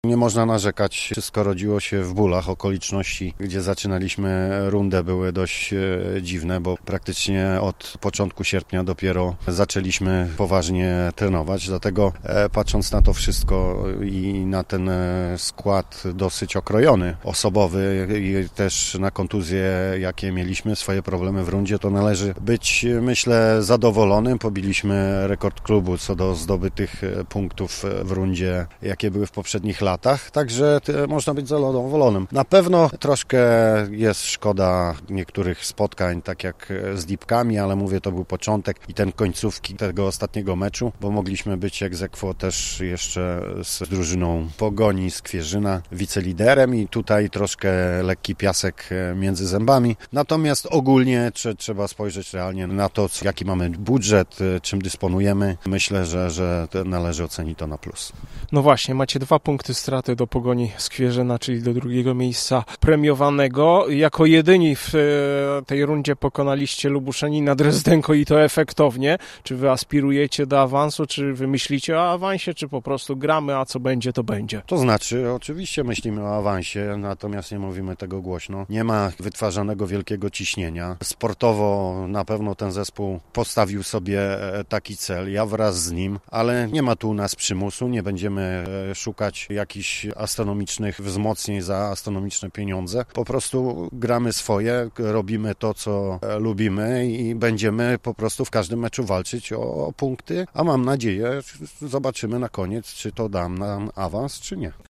Nie można narzekać, wszystko rodziło się w bólach. Okoliczności, gdzie zaczynaliśmy rundę, były dość dziwne, bo praktycznie od początku sierpnia dopiero zaczęliśmy poważnie trenować. Dlatego patrząc na to wszystko i na ten skład dosyć okrojony, osobowy i też na kontuzje, jakie mieliśmy, swoje problemy w rundzie, to należy być, myślę, zadowolonym. Pobiliśmy rekord klubu co do zdobytych punktów w rundzie, jakie były w poprzednich latach. Także można być zadowolonym. Na pewno troszkę jest szkoda niektórych spotkań, tak jak z Dipkami, ale mówię, to był początek i ten końcówki tego ostatniego meczu, bo mogliśmy być ex aequo też jeszcze z drużyną Pogoni z Kwierzyna, wiceliderem i tutaj troszkę lekki piasek między zębami. Natomiast ogólnie trzeba spojrzeć realnie na to, jaki mamy budżet, czym dysponujemy. Myślę, że należy ocenić to na plus. No właśnie, macie 2 punkty straty do Pogoni Skwierzyna, czyli do drugiego miejsca premiowanego. Jako jedyni w tej rundzie pokonaliście Lubuszanin Drezdenko i to efektownie. Czy wy aspirujecie do awansu, czy wy myślicie o awansie, czy po prostu gramy, a co będzie, to będzie? To znaczy, oczywiście myślimy o awansie, natomiast nie mówimy tego głośno. Nie ma wytwarzanego wielkiego ciśnienia. Sportowo na pewno ten zespół postawił sobie taki cel, ja wraz z nim, ale nie ma tu u nas przymusu, nie będziemy szukać jakichś astronomicznych wzmocnień za astronomiczne pieniądze. Po prostu gramy swoje, robimy to, co lubimy i będziemy po prostu w każdym meczu walczyć o punkty, a mam nadzieję, zobaczymy na koniec, czy to da nam awans, czy nie.